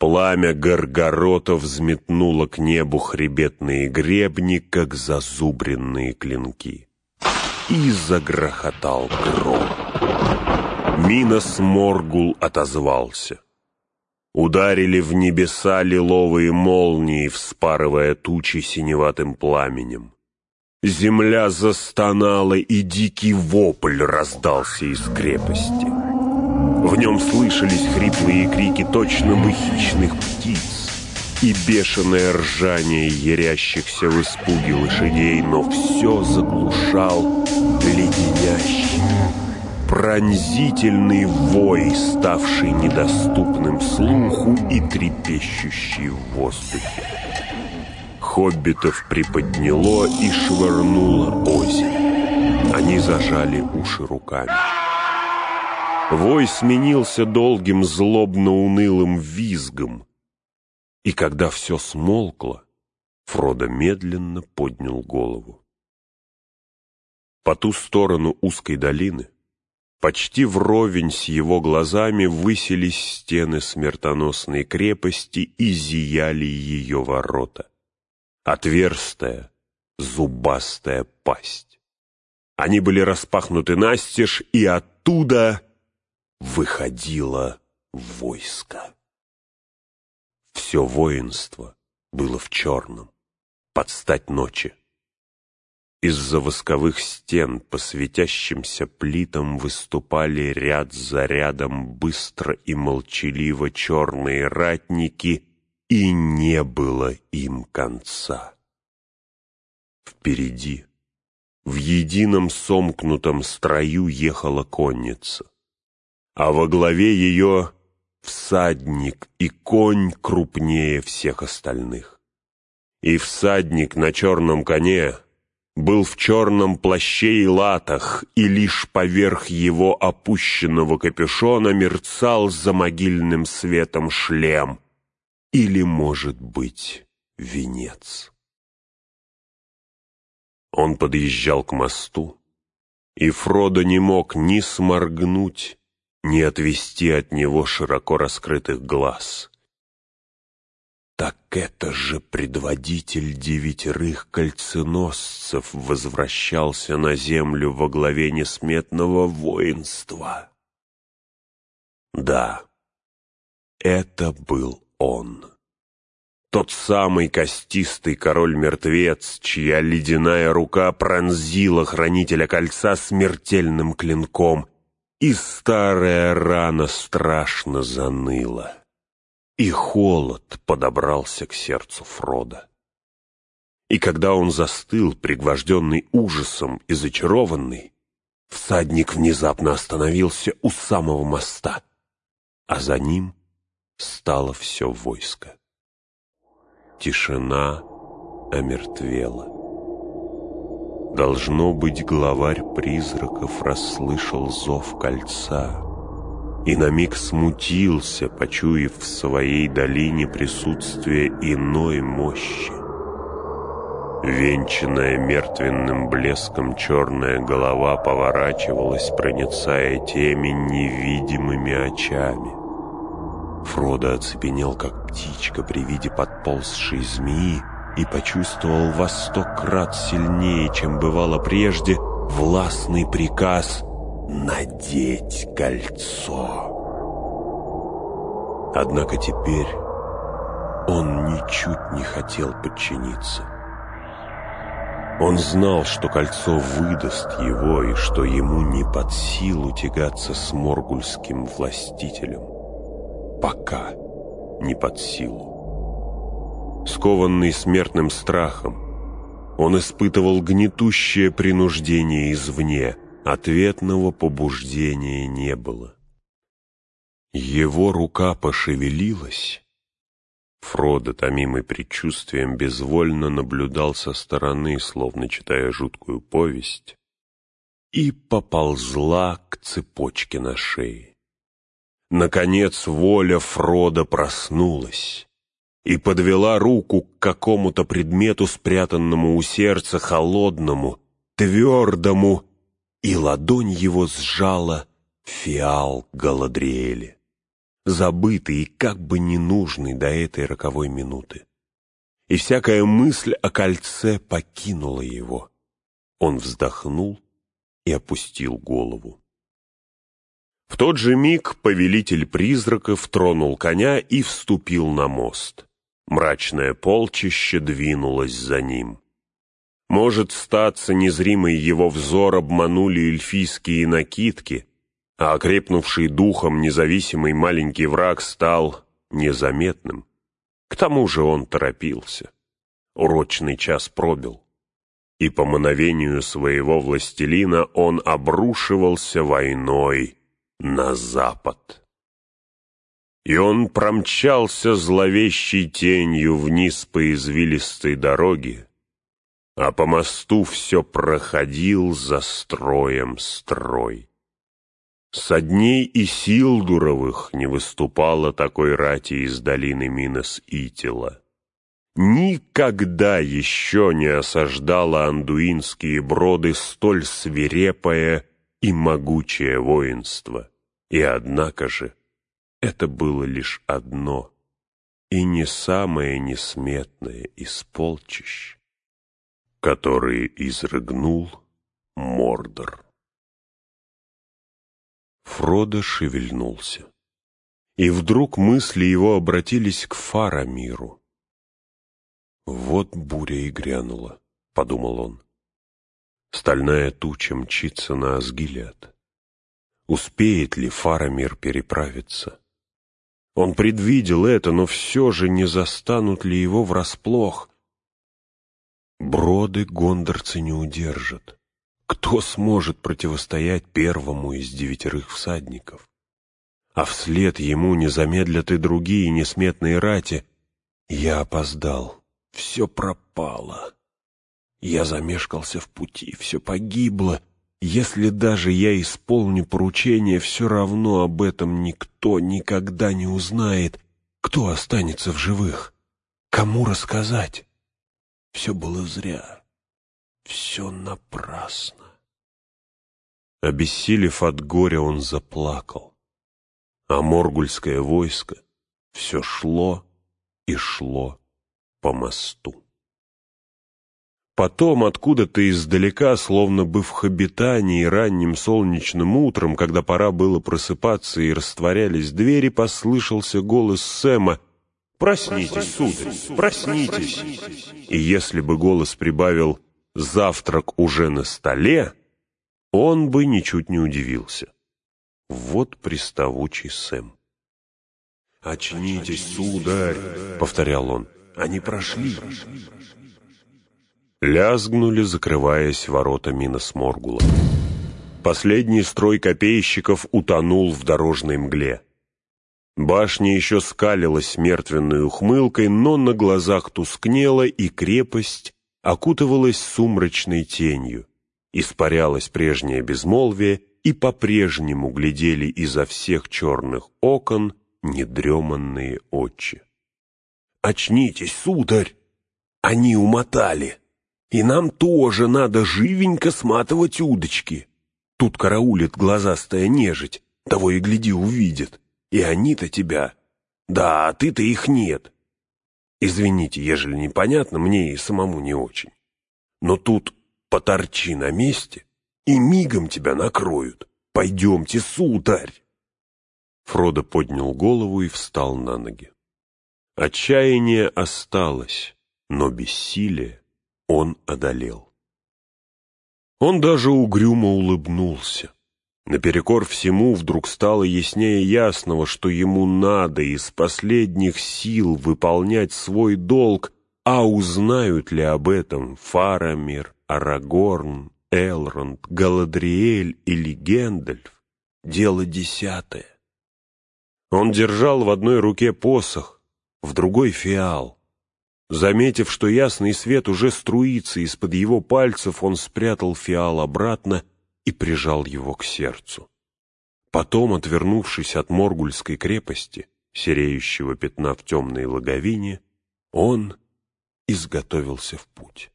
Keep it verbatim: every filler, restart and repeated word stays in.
Пламя Горгорота взметнуло к небу хребетные гребни, как зазубренные клинки. И загрохотал гром. Минос Моргул отозвался. Ударили в небеса лиловые молнии, вспарывая тучи синеватым пламенем. Земля застонала, и дикий вопль раздался из крепости. В нем слышались хриплые крики точно бы хищных птиц и бешеное ржание ярящихся в испуге лошадей, но все заглушал леденящий, пронзительный вой, ставший недоступным слуху и трепещущий в воздухе. Хоббитов приподняло и швырнуло озимь. Они зажали уши руками. Вой сменился долгим злобно-унылым визгом, и когда все смолкло, Фродо медленно поднял голову. По ту сторону узкой долины, почти вровень с его глазами, высились стены смертоносной крепости и зияли ее ворота. Отверстая, зубастая пасть. Они были распахнуты настежь, и оттуда выходило войско. Все воинство было в черном, под стать ночи. Из-за восковых стен по светящимся плитам выступали ряд за рядом быстро и молчаливо черные ратники, и не было им конца. Впереди, в едином сомкнутом строю, ехала конница, а во главе ее всадник и конь крупнее всех остальных. И всадник на черном коне был в черном плаще и латах, и лишь поверх его опущенного капюшона мерцал за могильным светом шлем, или, может быть, венец. Он подъезжал к мосту, и Фродо не мог ни сморгнуть, ни отвести от него широко раскрытых глаз. Так это же предводитель девятерых кольценосцев возвращался на землю во главе несметного воинства. Да, это был он. Тот самый костистый король-мертвец, чья ледяная рука пронзила хранителя кольца смертельным клинком, и старая рана страшно заныла, и холод подобрался к сердцу Фродо. И когда он застыл, пригвожденный ужасом и зачарованный, всадник внезапно остановился у самого моста, а за ним стало все войско. Тишина омертвела. Должно быть, главарь призраков расслышал зов кольца и на миг смутился, почуяв в своей долине присутствие иной мощи. Венчанная мертвенным блеском черная голова поворачивалась, проницая темень невидимыми очами. Фродо оцепенел, как птичка при виде подползшей змеи, и почувствовал во сто крат сильнее, чем бывало прежде, властный приказ надеть кольцо. Однако теперь он ничуть не хотел подчиниться. Он знал, что кольцо выдаст его, и что ему не под силу тягаться с моргульским властителем. Пока не под силу. Скованный смертным страхом, он испытывал гнетущее принуждение извне, ответного побуждения не было. Его рука пошевелилась. Фродо, томимый предчувствием, безвольно наблюдал со стороны, словно читая жуткую повесть, и поползла к цепочке на шее. Наконец воля Фродо проснулась и подвела руку к какому-то предмету, спрятанному у сердца, холодному, твердому, и ладонь его сжала фиал Галадриэля. забытый и как бы ненужный до этой роковой минуты. И всякая мысль о кольце покинула его. Он вздохнул и опустил голову. В тот же миг повелитель призраков тронул коня и вступил на мост. Мрачное полчище двинулось за ним. Может, статься незримый его взор обманули эльфийские накидки, а окрепнувший духом независимый маленький враг стал незаметным. К тому же он торопился. Урочный час пробил, и по мановению своего властелина он обрушивался войной на запад. И он промчался зловещей тенью вниз по извилистой дороге, а по мосту все проходил за строем строй. Со дней Исилдуровых не выступала такой рати из долины Минос-Итила. Никогда еще не осаждала андуинские броды столь свирепое и могучее воинство. И однако же это было лишь одно, и не самое несметное из полчищ, которые изрыгнул Мордор. Фродо шевельнулся, и вдруг мысли его обратились к Фарамиру. «Вот буря и грянула», — подумал он. «Стальная туча мчится на Асгилиад. Успеет ли Фарамир переправиться? Он предвидел это, но все же не застанут ли его врасплох? Броды гондорцы не удержат. Кто сможет противостоять первому из девятерых всадников? А вслед ему не замедлят и другие несметные рати. Я опоздал, все пропало. Я замешкался в пути, все погибло. Если даже я исполню поручение, все равно об этом никто никогда не узнает. Кто останется в живых? Кому рассказать? Все было зря, все напрасно. Обессилев от горя, он заплакал, а моргульское войско все шло и шло по мосту. Потом откуда-то издалека, словно бы в хобитании ранним солнечным утром, когда пора было просыпаться и растворялись двери, послышался голос Сэма: «Проснитесь, сударь, проснитесь!» И если бы голос прибавил «завтрак уже на столе», он бы ничуть не удивился. Вот приставучий Сэм. «Очнитесь, сударь!» — повторял он. «Они прошли!» Лязгнули, закрываясь, ворота Минос Моргула. Последний строй копейщиков утонул в дорожной мгле. Башня еще скалилась мертвенной ухмылкой, но на глазах тускнела, и крепость окутывалась сумрачной тенью. Испарялось прежнее безмолвие, и по-прежнему глядели изо всех черных окон недреманные очи. «Очнитесь, сударь! Они умотали! И нам тоже надо живенько сматывать удочки! Тут караулит глазастая нежить, того и гляди увидит, и они-то тебя, да, а ты-то их нет. Извините, ежели непонятно, мне и самому не очень. Но тут поторчи на месте, и мигом тебя накроют. Пойдемте, сударь!» Фродо поднял голову и встал на ноги. Отчаяние осталось, но бессилие он одолел. Он даже угрюмо улыбнулся. Наперекор всему вдруг стало яснее ясного, что ему надо из последних сил выполнять свой долг, а узнают ли об этом Фарамир, Арагорн, Элронд, Галадриэль или Гэндальф — дело десятое. Он держал в одной руке посох, в другой — фиал. Заметив, что ясный свет уже струится из-под его пальцев, он спрятал фиал обратно и прижал его к сердцу. Потом, отвернувшись от Моргульской крепости, сереющего пятна в темной логовине, он изготовился в путь.